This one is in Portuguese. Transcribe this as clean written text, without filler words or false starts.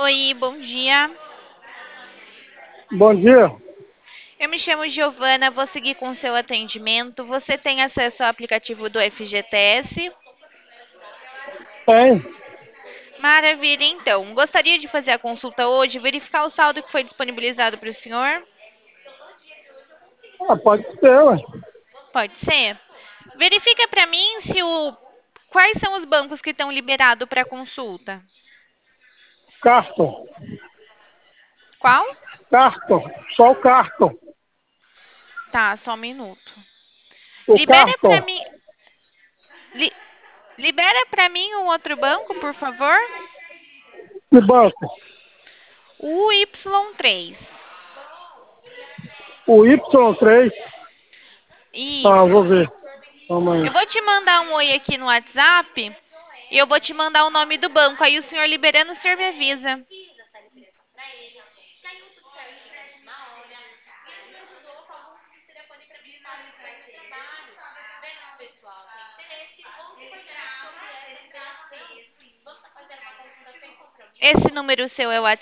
Oi, bom dia. Bom dia. Eu me chamo Giovana, vou seguir com o seu atendimento. Você tem acesso ao aplicativo do FGTS? Tem? Maravilha, então. Gostaria de fazer a consulta hoje, verificar o saldo que foi disponibilizado para o senhor? Ah, pode ser, ué. Pode ser? Verifica para mim quais são os bancos que estão liberados para consulta. Cartão. Qual? Cartão. Só o cartão. Tá, só um minuto. O Libera para cartão. mim, li- libera para mim um outro banco, por favor? Que banco? O Y3. O Y3. Ah, vou Isso. ver. Calma aí. Eu vou te mandar um oi aqui no WhatsApp e eu vou te mandar o nome do banco. Aí o senhor liberando, o senhor me avisa. Esse número seu é o WhatsApp?